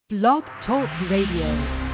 Blog Talk Radio.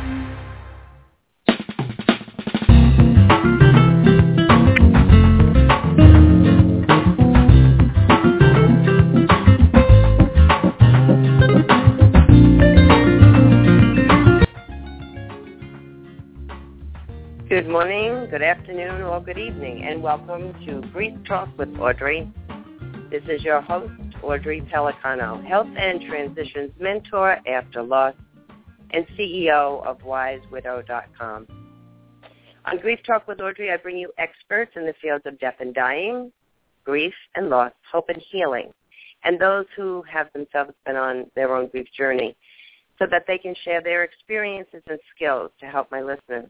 Good morning, good afternoon, or good evening, and welcome to Grief Talk with Audrey. This is your host, Audrey Pelicano, Health and Transitions Mentor after loss and CEO of WiseWidow.com. On Grief Talk with Audrey, I bring you experts in the fields of death and dying, grief and loss, hope and healing, and those who have themselves been on their own grief journey so that they can share their experiences and skills to help my listeners.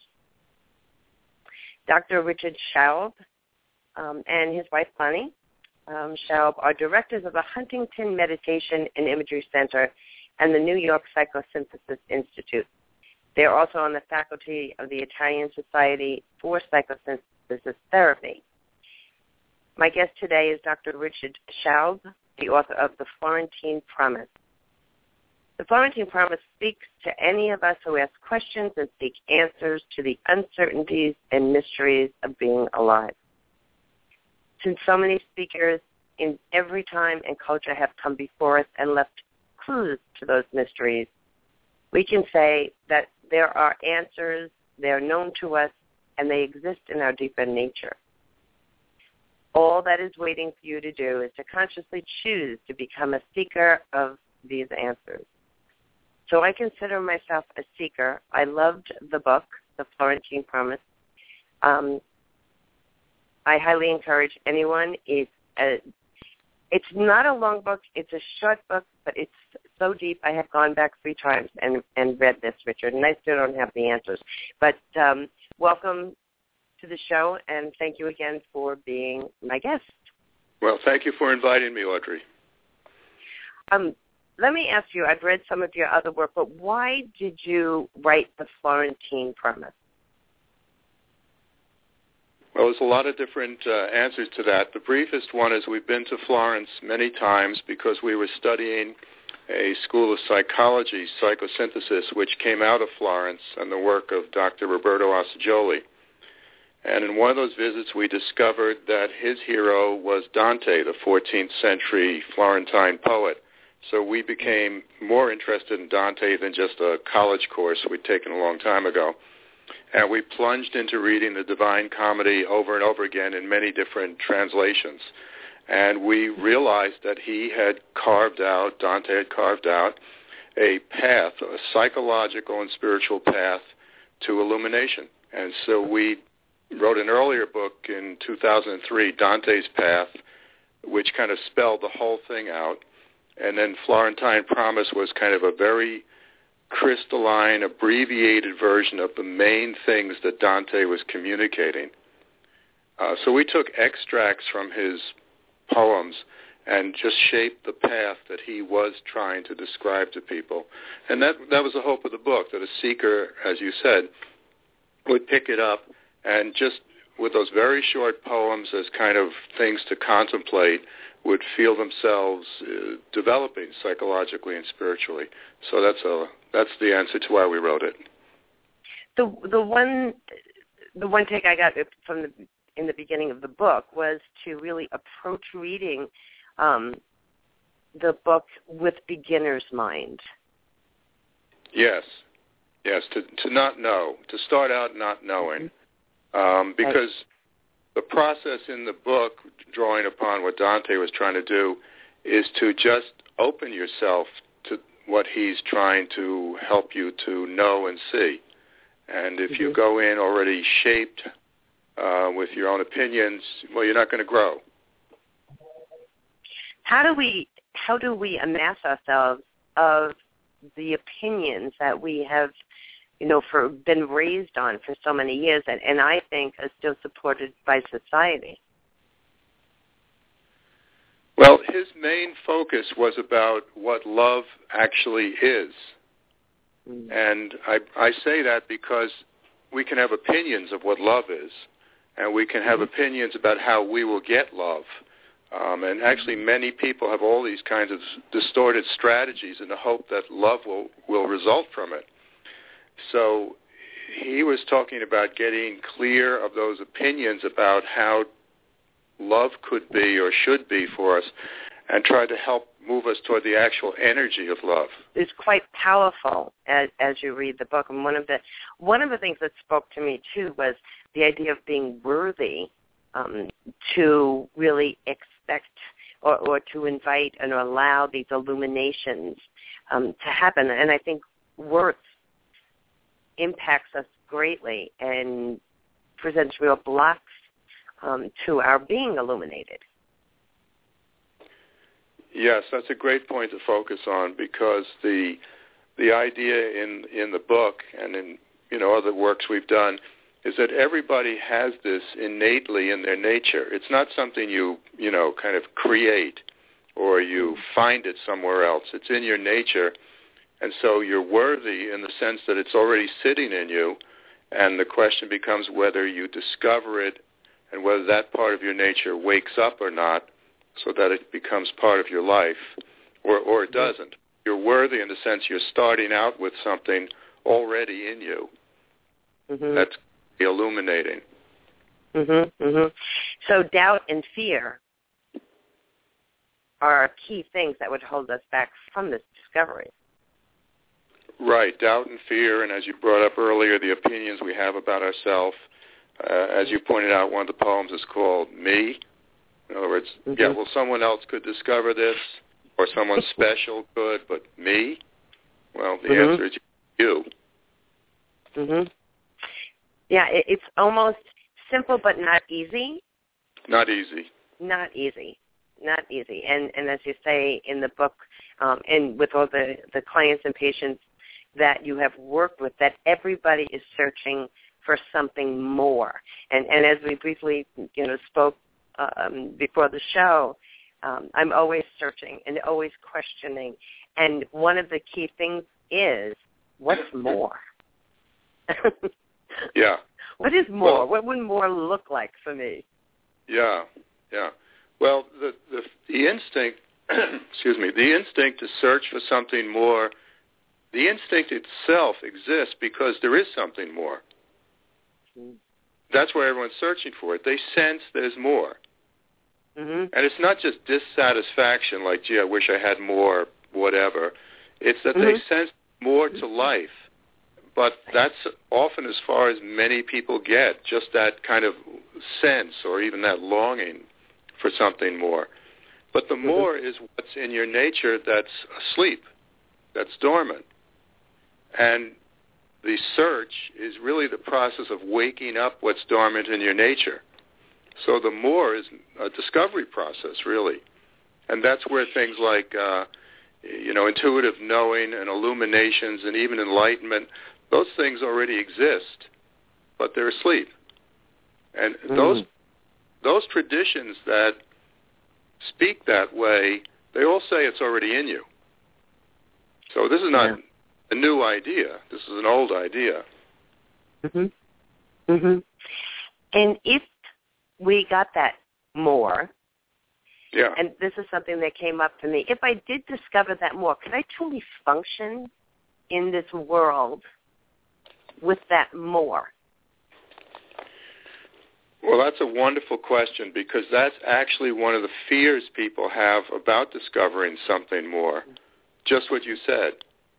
Dr. Richard Schaub and his wife, Bonnie Schaub, are directors of the Huntington Meditation and Imagery Center and the New York Psychosynthesis Institute. They are also on the faculty of the Italian Society for Psychosynthesis Therapy. My guest today is Dr. Richard Schaub, the author of The Florentine Promise. The Florentine Promise speaks to any of us who ask questions and seek answers to the uncertainties and mysteries of being alive. Since so many speakers in every time and culture have come before us and left clues to those mysteries, we can say that there are answers, they are known to us, and they exist in our deeper nature. All that is waiting for you to do is to consciously choose to become a seeker of these answers. So I consider myself a seeker. I loved the book, The Florentine Promise. I highly encourage anyone. It's not a long book. It's a short book, but it's so deep. I have gone back 3 times and read this, Richard, and I still don't have the answers. But welcome to the show, and thank you again for being my guest. Well, thank you for inviting me, Audrey. Let me ask you, I've read some of your other work, but why did you write The Florentine Promise? Well, there's a lot of different answers to that. The briefest one is we've been to Florence many times because we were studying a school of psychology, psychosynthesis, which came out of Florence and the work of Dr. Roberto Assagioli. And in one of those visits, we discovered that his hero was Dante, the 14th century Florentine poet. So we became more interested in Dante than just a college course we'd taken a long time ago. And we plunged into reading the Divine Comedy over and over again in many different translations. And we realized that Dante had carved out a path, a psychological and spiritual path to illumination. And so we wrote an earlier book in 2003, Dante's Path, which kind of spelled the whole thing out. And then Florentine Promise was kind of a very crystalline, abbreviated version of the main things that Dante was communicating. So we took extracts from his poems and just shaped the path that he was trying to describe to people. And that was the hope of the book, that a seeker, as you said, would pick it up and just with those very short poems as kind of things to contemplate, would feel themselves developing psychologically and spiritually. So that's the answer to why we wrote it. The one take I got in the beginning of the book was to really approach reading the book with beginner's mind. Yes, to not know, to start out not knowing, because the process in the book, drawing upon what Dante was trying to do, is to just open yourself to what he's trying to help you to know and see. And if you go in already shaped with your own opinions, well, you're not going to grow. How do we amass ourselves of the opinions that we have been raised on for so many years, and I think are still supported by society? Well, his main focus was about what love actually is. And I say that because we can have opinions of what love is, and we can have opinions about how we will get love. And actually many people have all these kinds of distorted strategies in the hope that love will result from it. So he was talking about getting clear of those opinions about how love could be or should be for us, and try to help move us toward the actual energy of love. It's quite powerful as you read the book. And one of the things that spoke to me too was the idea of being worthy to really expect or to invite and allow these illuminations to happen. And I think worth impacts us greatly and presents real blocks to our being illuminated. Yes, that's a great point to focus on, because the idea in the book and in other works we've done is that everybody has this innately in their nature. It's not something you kind of create or you find it somewhere else. It's in your nature, and so you're worthy in the sense that it's already sitting in you, and the question becomes whether you discover it and whether that part of your nature wakes up or not, so that it becomes part of your life, or it doesn't. You're worthy in the sense you're starting out with something already in you. Mm-hmm. That's illuminating. Mm-hmm. Mm-hmm. So doubt and fear are key things that would hold us back from this discovery. Right, doubt and fear, and as you brought up earlier, the opinions we have about ourselves. As you pointed out, one of the poems is called Me. In other words, well, someone else could discover this, or someone special could, but me? Well, the answer is you. Mm-hmm. Yeah, it's almost simple but not easy. Not easy. Not easy. Not easy. And as you say in the book, and with all the clients and patients that you have worked with, that everybody is searching for something more. And as we briefly, spoke before the show, I'm always searching and always questioning. And one of the key things is, what's more? Yeah. What is more? Well, what would more look like for me? Yeah. Well, the instinct, the instinct to search for something more, the instinct itself exists because there is something more. That's why everyone's searching for it. They sense there's more. Mm-hmm. And it's not just dissatisfaction, like, gee, I wish I had more, whatever. It's that they sense more to life. But that's often as far as many people get, just that kind of sense or even that longing for something more. But the more is what's in your nature that's asleep, that's dormant. And the search is really the process of waking up what's dormant in your nature. So the more is a discovery process, really. And that's where things like, intuitive knowing and illuminations and even enlightenment, those things already exist, but they're asleep. And those traditions that speak that way, they all say it's already in you. So this is not a new idea. This is an old idea. And if we got that more, and this is something that came up for me, if I did discover that more, could I truly function in this world with that more? Well, that's a wonderful question, because that's actually one of the fears people have about discovering something more. Just what you said.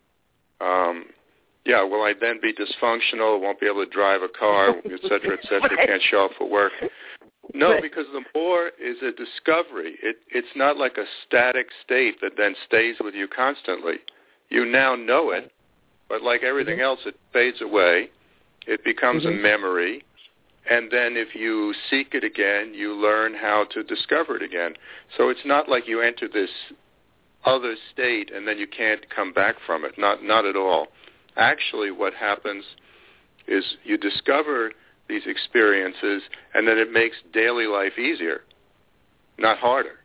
Will I then be dysfunctional, won't be able to drive a car, et cetera, can't show up for work? No, because the more is a discovery. It's not like a static state that then stays with you constantly. You now know it, but like everything else, it fades away. It becomes a memory. And then if you seek it again, you learn how to discover it again. So it's not like you enter this other state and then you can't come back from it. Not at all. Actually, what happens is you discover these experiences, and then it makes daily life easier, not harder.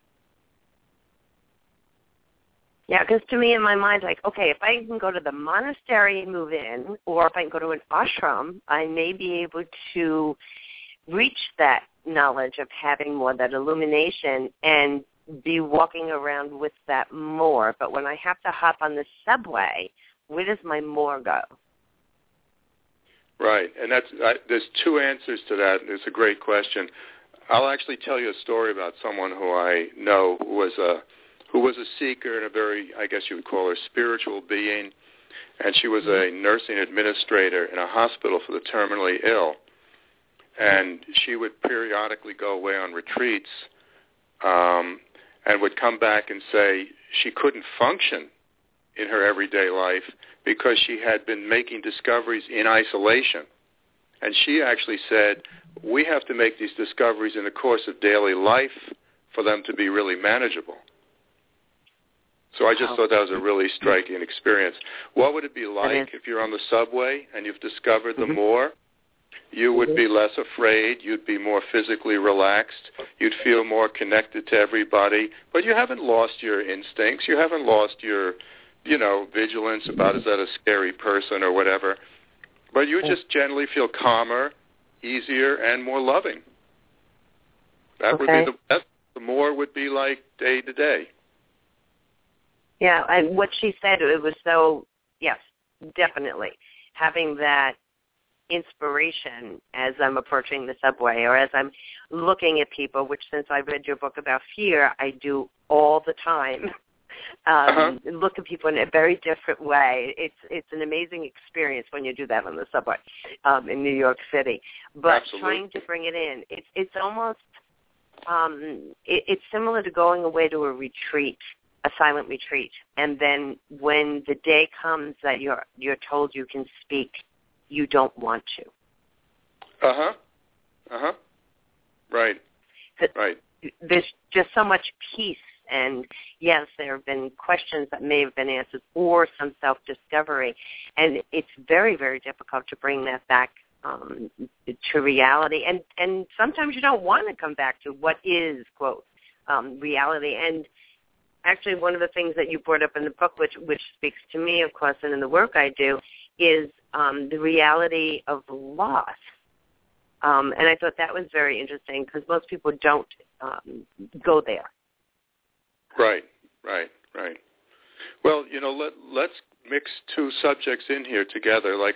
Yeah, because to me in my mind, like, okay, if I can go to the monastery and move in, or if I can go to an ashram, I may be able to reach that knowledge of having more, that illumination, and be walking around with that more. But when I have to hop on the subway, where does my more go? Right, and there's two answers to that. It's a great question. I'll actually tell you a story about someone who I know who was a seeker and a very, I guess you would call her, spiritual being, and she was a nursing administrator in a hospital for the terminally ill. And she would periodically go away on retreats and would come back and say she couldn't function in her everyday life because she had been making discoveries in isolation. And she actually said, we have to make these discoveries in the course of daily life for them to be really manageable. So I just thought that was a really striking experience. What would it be like if you're on the subway and you've discovered the more? You would be less afraid. You'd be more physically relaxed. You'd feel more connected to everybody. But you haven't lost your instincts. You haven't lost your, vigilance about is that a scary person or whatever. But you would just generally feel calmer, easier, and more loving. That would be the more would be like day to day. Yeah, and what she said, it was so, yes, definitely. Having that inspiration as I'm approaching the subway or as I'm looking at people, which since I read your book about fear, I do all the time. Look at people in a very different way. It's an amazing experience when you do that on the subway in New York City. But Absolutely. Trying to bring it in, it's almost it's similar to going away to a retreat, a silent retreat, and then when the day comes that you're told you can speak, you don't want to. Right. There's just so much peace. And, yes, there have been questions that may have been answered or some self-discovery. And it's very, very difficult to bring that back to reality. And sometimes you don't want to come back to what is, quote, reality. And actually one of the things that you brought up in the book, which speaks to me, of course, and in the work I do, is the reality of loss. And I thought that was very interesting because most people don't go there. Right. Well, let's mix two subjects in here together. Like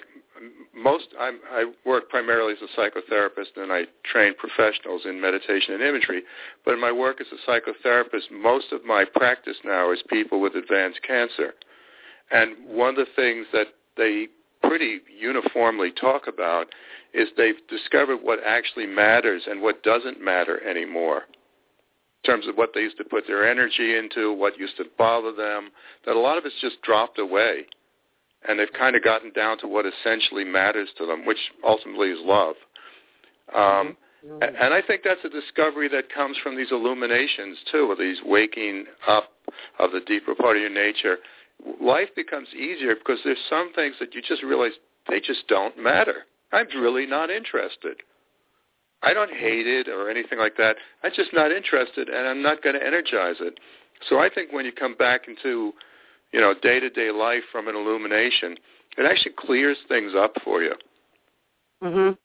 I work primarily as a psychotherapist, and I train professionals in meditation and imagery. But in my work as a psychotherapist, most of my practice now is people with advanced cancer. And one of the things that they pretty uniformly talk about is they've discovered what actually matters and what doesn't matter anymore. In terms of what they used to put their energy into, what used to bother them, that a lot of it's just dropped away. And they've kind of gotten down to what essentially matters to them, which ultimately is love. And I think that's a discovery that comes from these illuminations, too, of these waking up of the deeper part of your nature. Life becomes easier because there's some things that you just realize they just don't matter. I'm really not interested. I don't hate it or anything like that. I'm just not interested, and I'm not going to energize it. So I think when you come back into, day-to-day life from an illumination, it actually clears things up for you. And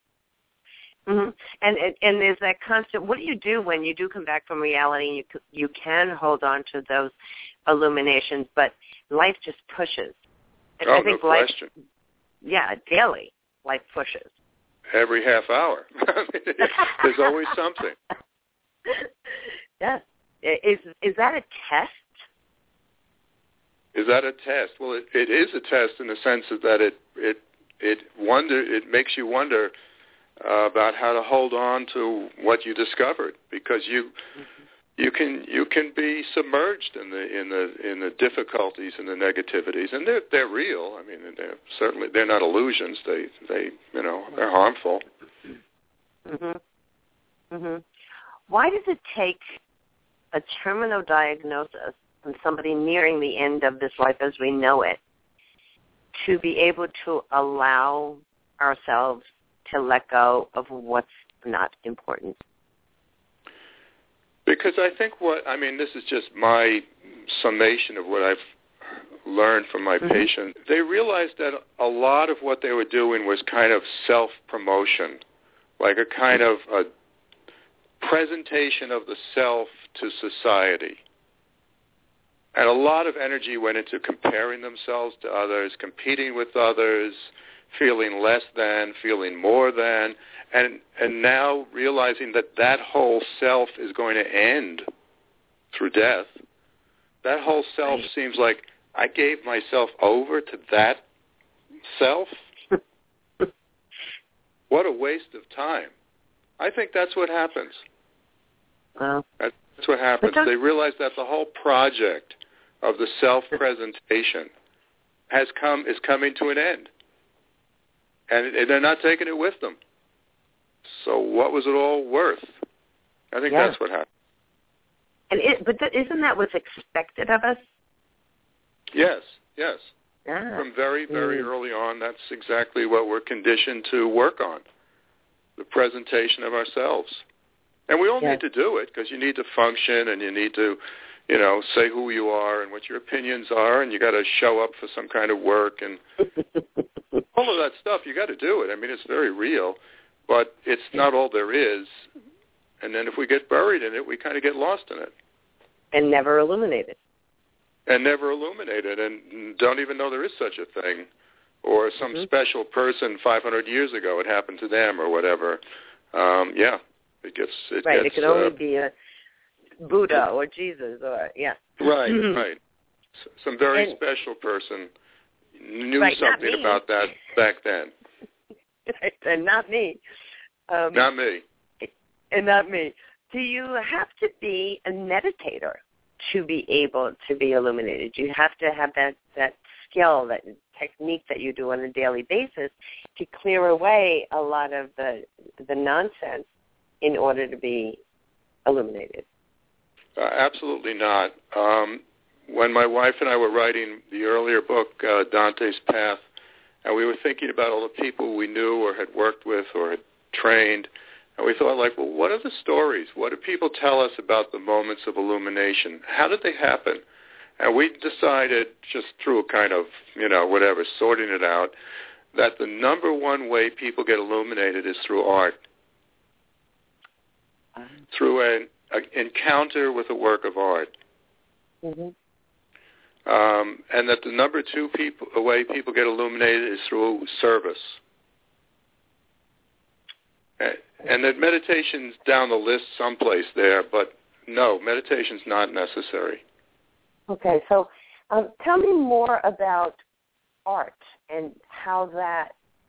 there's that constant. What do you do when you do come back from reality and you can hold on to those illuminations, but life just pushes? And I think no question. Yeah, daily life pushes. Every half hour. There's always something. Yes. Is that a test? Is that a test? Well, it is a test in the sense that it makes you wonder about how to hold on to what you discovered, because you can be submerged in the difficulties and the negativities, and they're real. I mean, they're not illusions. They're harmful. Why does it take a terminal diagnosis from somebody nearing the end of this life as we know it to be able to allow ourselves to let go of what's not important? Because I think this is just my summation of what I've learned from my patients. They realized that a lot of what they were doing was kind of self-promotion, like a kind of presentation of the self to society. And a lot of energy went into comparing themselves to others, competing with others, feeling less than, feeling more than, and now realizing that that whole self is going to end through death. That whole self seems like I gave myself over to that self. What a waste of time. I think that's what happens. Well, that's what happens. They realize that the whole project of the self-presentation is coming to an end. And they're not taking it with them. So what was it all worth? I think that's what happened. But isn't that what's expected of us? Yes. Ah. From very, very early on, that's exactly what we're conditioned to work on, the presentation of ourselves. And we all need to do it because you need to function and you need to, say who you are and what your opinions are, and you got to show up for some kind of work and all of that stuff. You got to do it. I mean, it's very real, but it's not all there is. And then if we get buried in it, we kind of get lost in it. And never illuminated. And don't even know there is such a thing. Or some special person 500 years ago, it happened to them or whatever. It could only be a Buddha or Jesus or, Right. Some very special person knew something about that back then. And not me. Not me. And not me. Do you have to be a meditator to be able to be illuminated? Do you have to have that skill, that technique that you do on a daily basis to clear away a lot of the nonsense in order to be illuminated? Absolutely not. When my wife and I were writing the earlier book, Dante's Path, and we were thinking about all the people we knew or had worked with or had trained, and we thought, well, what are the stories? What do people tell us about the moments of illumination? How did they happen? And we decided, just through a kind of, sorting it out, that the number one way people get illuminated is through art, through an encounter with a work of art. Mm-hmm. And that the number two way people get illuminated is through service. And that meditation's down the list someplace there, but no, meditation's not necessary. Okay, so tell me more about art and how that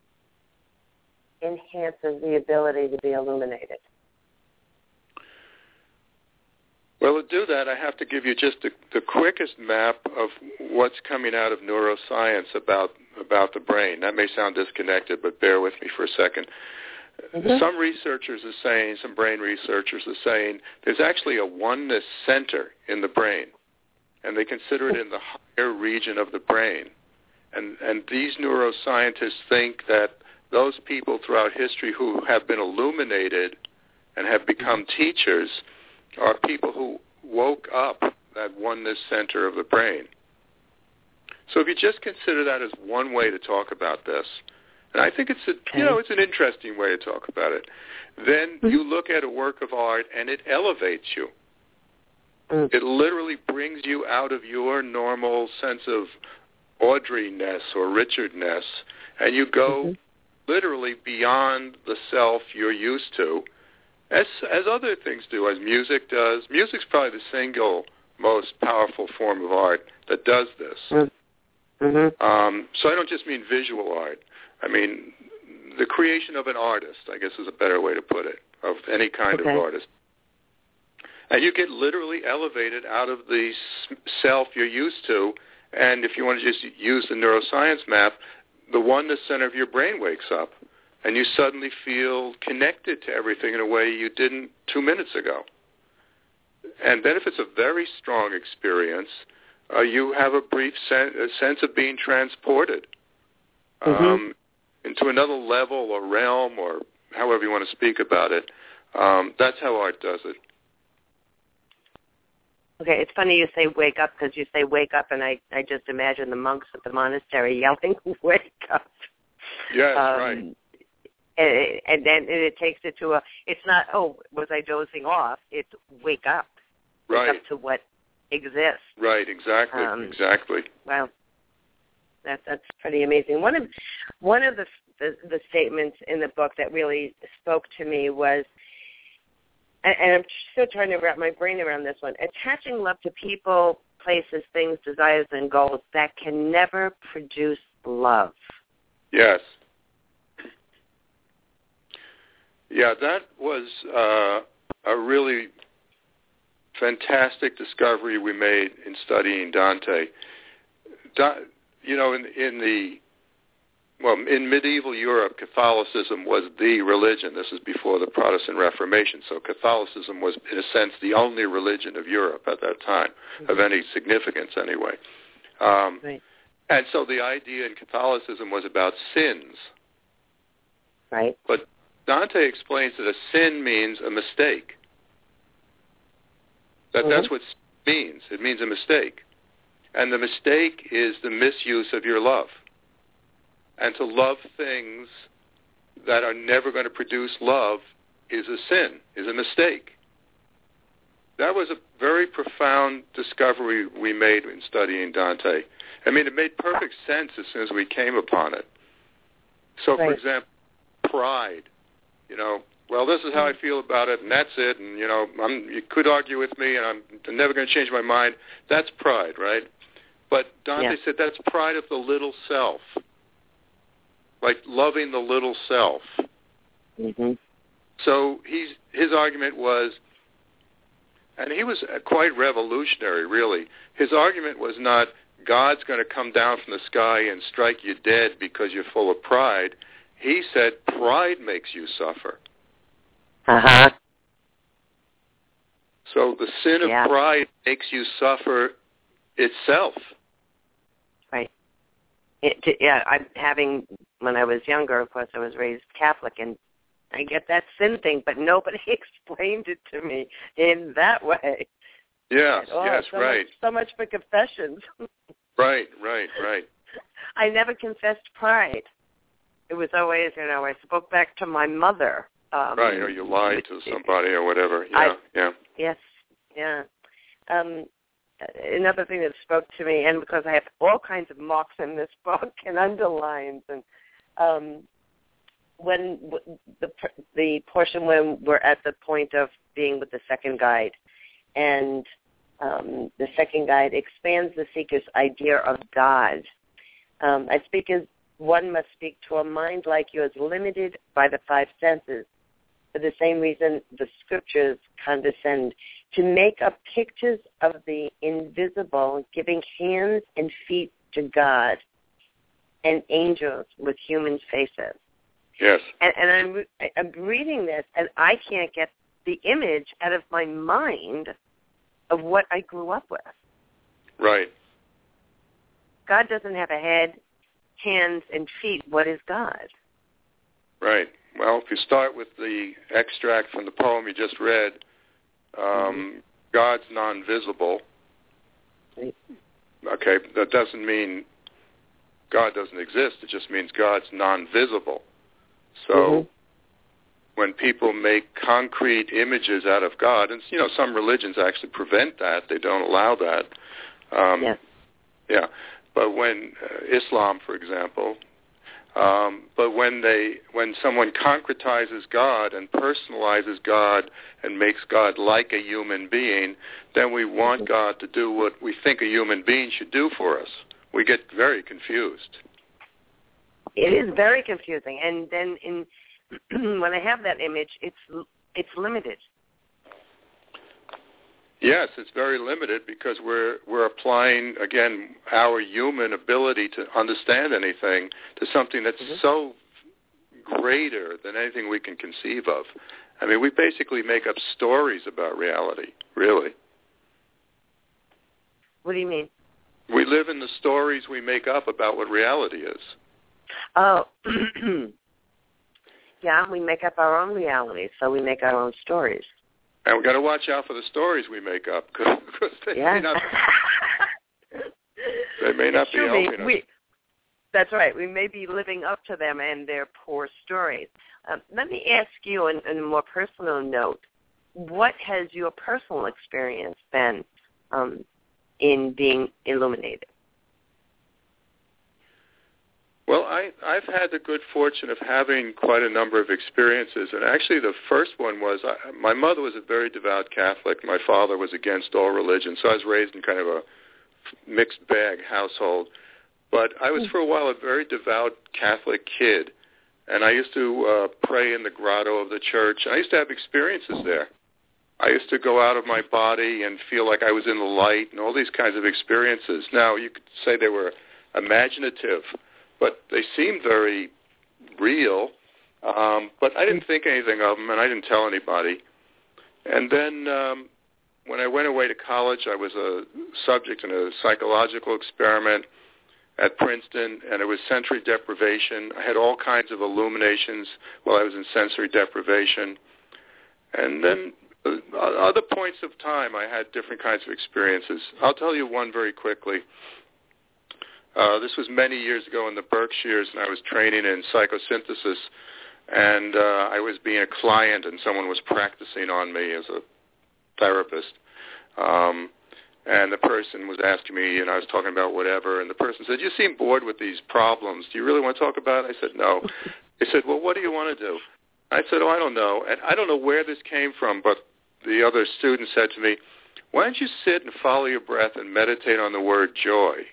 enhances the ability to be illuminated. Well, to do that, I have to give you just the quickest map of what's coming out of neuroscience about the brain. That may sound disconnected, but bear with me for a second. Mm-hmm. Some brain researchers are saying there's actually a oneness center in the brain, and they consider it in the higher region of the brain. And these neuroscientists think that those people throughout history who have been illuminated and have become teachers are people who woke up that oneness center of the brain. So if you just consider that as one way to talk about this, and I think it's an interesting way to talk about it, then you look at a work of art and it elevates you. It literally brings you out of your normal sense of Audrey-ness or Richard-ness, and you go literally beyond the self you're used to, as other things do, as music does. Music's probably the single most powerful form of art that does this. So I don't just mean visual art. I mean the creation of an artist, I guess is a better way to put it, of any kind of artist. And you get literally elevated out of the self you're used to, and if you want to just use the neuroscience map, the oneness center of your brain wakes up, and you suddenly feel connected to everything in a way you didn't 2 minutes ago. And then if it's a very strong experience, you have a brief sense of being transported into another level or realm or however you want to speak about it. That's how art does it. Okay, it's funny you say wake up because you say wake up, and I just imagine the monks at the monastery yelling, wake up. Yes, right. And then it takes it to it's not, oh, was I dozing off? It's wake up. Right. Wake up to what exists. Right, exactly, exactly. Wow. That's pretty amazing. One of the statements in the book that really spoke to me was, and I'm still trying to wrap my brain around this one, attaching love to people, places, things, desires, and goals that can never produce love. Yes. Yeah, that was a really fantastic discovery we made in studying Dante. In medieval Europe, Catholicism was the religion. This is before the Protestant Reformation, so Catholicism was, in a sense, the only religion of Europe at that time, of any significance anyway. Right. And so the idea in Catholicism was about sins. Right. But Dante explains that a sin means a mistake. That's what sin means. It means a mistake. And the mistake is the misuse of your love. And to love things that are never going to produce love is a sin, is a mistake. That was a very profound discovery we made in studying Dante. I mean, it made perfect sense as soon as we came upon it. So, for example, pride. Well, this is how I feel about it, and that's it, and, you could argue with me, and I'm never going to change my mind. That's pride, right? But Dante said that's pride of the little self, like loving the little self. Mm-hmm. So his argument was, and he was quite revolutionary, really. His argument was not God's going to come down from the sky and strike you dead because you're full of pride. He said pride makes you suffer. Uh-huh. So the sin of pride makes you suffer itself. Right. When I was younger, of course, I was raised Catholic, and I get that sin thing, but nobody explained it to me in that way. Yes, right. So much for confessions. Right. I never confessed pride. It was always, I spoke back to my mother. Right, or you lied to somebody or whatever. Yes, yeah. Another thing that spoke to me, and because I have all kinds of marks in this book and underlines, and when the portion when we're at the point of being with the second guide, and the second guide expands the seeker's idea of God. I speak as one must speak to a mind like yours, limited by the five senses. For the same reason, the scriptures condescend to make up pictures of the invisible, giving hands and feet to God, and angels with human faces. Yes. And I'm reading this, and I can't get the image out of my mind of what I grew up with. Right. God doesn't have a head, hands, and feet. What is God? Right. Well, if you start with the extract from the poem you just read, God's non-visible. Right. Okay, that doesn't mean God doesn't exist. It just means God's non-visible. So when people make concrete images out of God, and some religions actually prevent that. They don't allow that. Yeah. But when Islam, for example, but when someone concretizes God and personalizes God and makes God like a human being, then we want God to do what we think a human being should do for us. We get very confused. It is very confusing, and then when I have that image, it's limited. Yes, it's very limited because we're applying, again, our human ability to understand anything to something that's so greater than anything we can conceive of. I mean, we basically make up stories about reality, really. What do you mean? We live in the stories we make up about what reality is. Oh, yeah, we make up our own reality, so we make our own stories. And we've got to watch out for the stories we make up because they may not be helping us. That's right. We may be living up to them and their poor stories. Let me ask you, on a more personal note, what has your personal experience been in being illuminated? Well, I've had the good fortune of having quite a number of experiences, and actually the first one was my mother was a very devout Catholic. My father was against all religion, so I was raised in kind of a mixed bag household. But I was for a while a very devout Catholic kid, and I used to pray in the grotto of the church. I used to have experiences there. I used to go out of my body and feel like I was in the light and all these kinds of experiences. Now, you could say they were imaginative, but they seemed very real. But I didn't think anything of them, and I didn't tell anybody. And then when I went away to college, I was a subject in a psychological experiment at Princeton, and it was sensory deprivation. I had all kinds of illuminations while I was in sensory deprivation. And then other points of time, I had different kinds of experiences. I'll tell you one very quickly. This was many years ago in the Berkshires, and I was training in psychosynthesis, and I was being a client, and someone was practicing on me as a therapist. And the person was asking me, and I was talking about whatever, and the person said, "You seem bored with these problems. Do you really want to talk about it?" I said, "No." They said, "Well, what do you want to do?" I said, "Oh, I don't know." And I don't know where this came from, but the other student said to me, "Why don't you sit and follow your breath and meditate on the word joy?"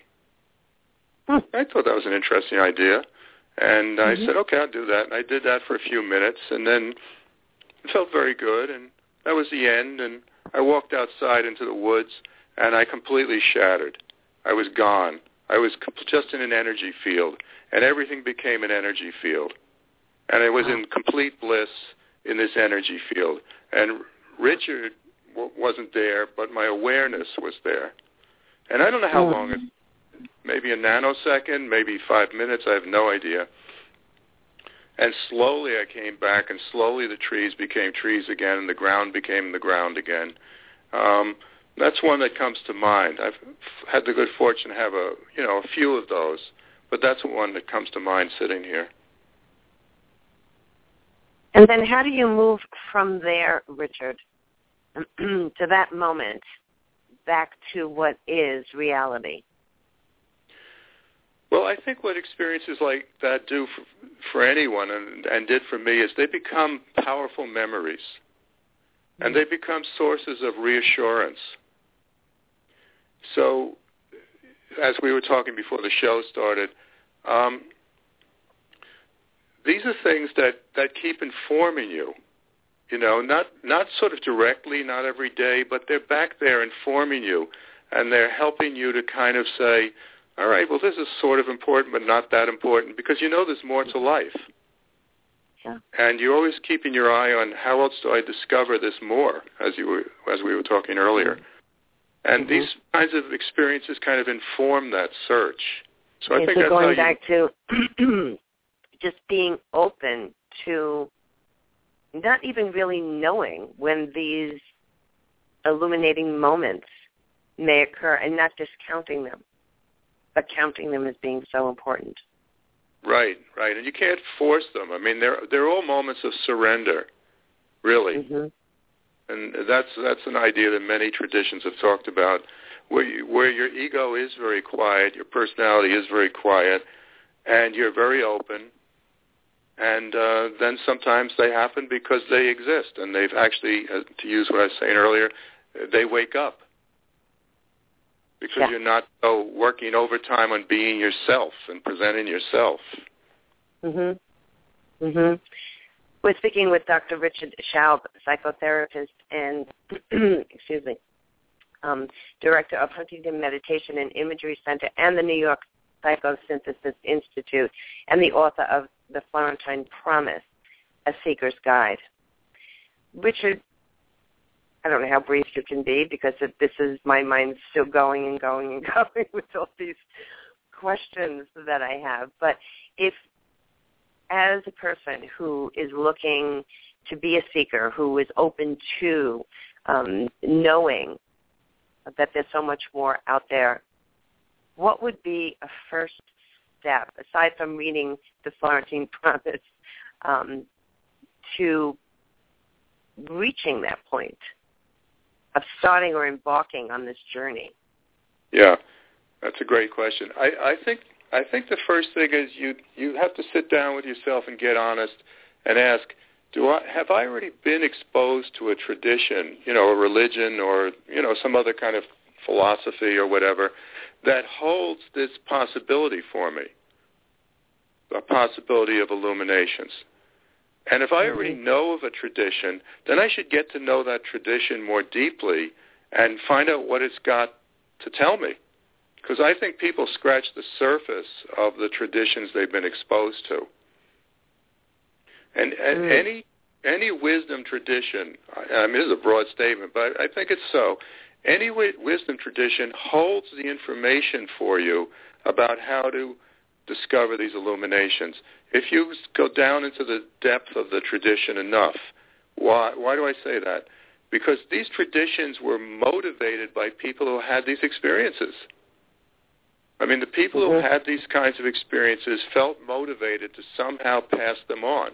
I thought that was an interesting idea. And I said, "Okay, I'll do that." And I did that for a few minutes, and then it felt very good, and that was the end. And I walked outside into the woods, and I completely shattered. I was gone. I was just in an energy field, and everything became an energy field. And I was in complete bliss in this energy field. And Richard wasn't there, but my awareness was there. And I don't know how long it, maybe a nanosecond, maybe 5 minutes, I have no idea. And slowly I came back, and slowly the trees became trees again, and the ground became the ground again. That's one that comes to mind. I've had the good fortune to have a few of those, but that's one that comes to mind sitting here. And then how do you move from there, Richard, to that moment, back to what is reality? Well, I think what experiences like that do for anyone, and did for me, is they become powerful memories, and they become sources of reassurance. So, as we were talking before the show started, these are things that keep informing you, not sort of directly, not every day, but they're back there informing you, and they're helping you to kind of say, all right, well, this is sort of important, but not that important, because there's more to life. Yeah. And you're always keeping your eye on how else do I discover this more, as we were talking earlier. And these kinds of experiences kind of inform that search. So I think that's going back to just being open to not even really knowing when these illuminating moments may occur, and not discounting them, but counting them as being so important. Right. And you can't force them. I mean, they're all moments of surrender, really. And that's an idea that many traditions have talked about, where your ego is very quiet, your personality is very quiet, and you're very open. And then sometimes they happen because they exist, and they've actually, to use what I was saying earlier, they wake up. Because you're not working overtime on being yourself and presenting yourself. We're speaking with Dr. Richard Schaub, psychotherapist and, director of Huntington Meditation and Imagery Center and the New York Psychosynthesis Institute, and the author of The Florentine Promise, A Seeker's Guide. Richard, I don't know how brief you can be, because this is my mind still going and going and going with all these questions that I have. But if, as a person who is looking to be a seeker, who is open to knowing that there's so much more out there, what would be a first step, aside from reading the Florentine Promise, to reaching that point of starting or embarking on this journey? Yeah, that's a great question. I think the first thing is you have to sit down with yourself and get honest and ask, have I already been exposed to a tradition, a religion or, some other kind of philosophy or whatever that holds this possibility for me, a possibility of illuminations? And if I already know of a tradition, then I should get to know that tradition more deeply and find out what it's got to tell me. Because I think people scratch the surface of the traditions they've been exposed to. And any wisdom tradition, I mean, this is a broad statement, but I think it's so, any wisdom tradition holds the information for you about how to discover these illuminations. If you go down into the depth of the tradition enough, why do I say that? Because these traditions were motivated by people who had these experiences. I mean, the people who had these kinds of experiences felt motivated to somehow pass them on.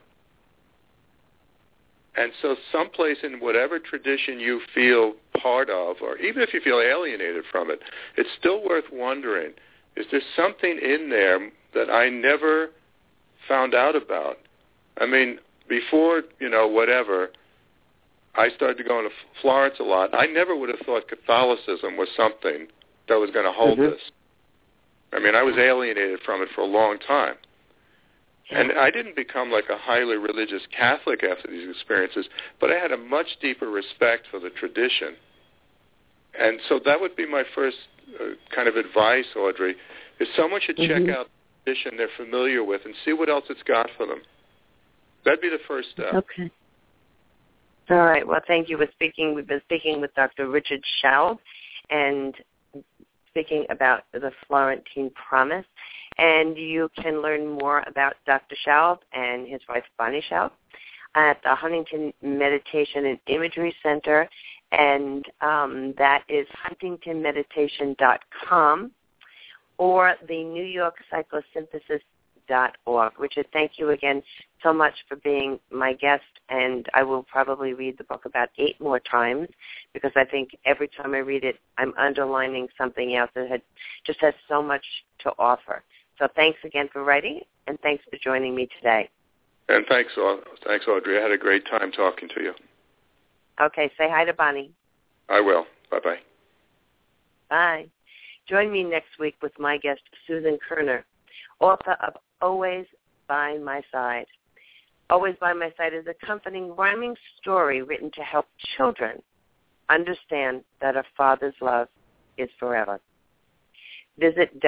And so someplace in whatever tradition you feel part of, or even if you feel alienated from it, it's still worth wondering, is there something in there that I never found out about? I mean, before, whatever, I started going to Florence a lot. I never would have thought Catholicism was something that was going to hold this. I mean, I was alienated from it for a long time. And I didn't become like a highly religious Catholic after these experiences, but I had a much deeper respect for the tradition. And so that would be my first kind of advice, Audrey, is someone should check out the tradition they're familiar with and see what else it's got for them. That'd be the first step. Okay. All right. Well, thank you. We've been speaking with Dr. Richard Schaub and speaking about the Florentine Promise. And you can learn more about Dr. Schaub and his wife, Bonnie Schaub, at the Huntington Meditation and Imagery Center, and that is huntingtonmeditation.com, or the New York Psychosynthesis.org. Richard, thank you again so much for being my guest, and I will probably read the book about 8 more times, because I think every time I read it, I'm underlining something else that just has so much to offer. So thanks again for writing, and thanks for joining me today. And thanks, Audrey. I had a great time talking to you. Okay, say hi to Bonnie. I will. Bye-bye. Bye. Join me next week with my guest, Susan Kerner, author of Always by My Side. Always by My Side is a comforting, rhyming story written to help children understand that a father's love is forever. Visit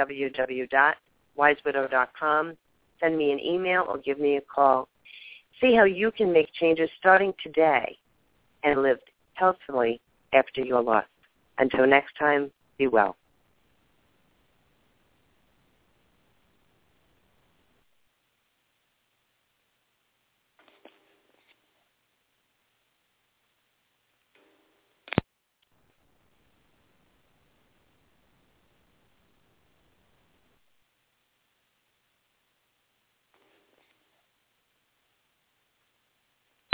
www.wisewidow.com. Send me an email or give me a call. See how you can make changes starting today and live healthfully after your loss. Until next time, be well.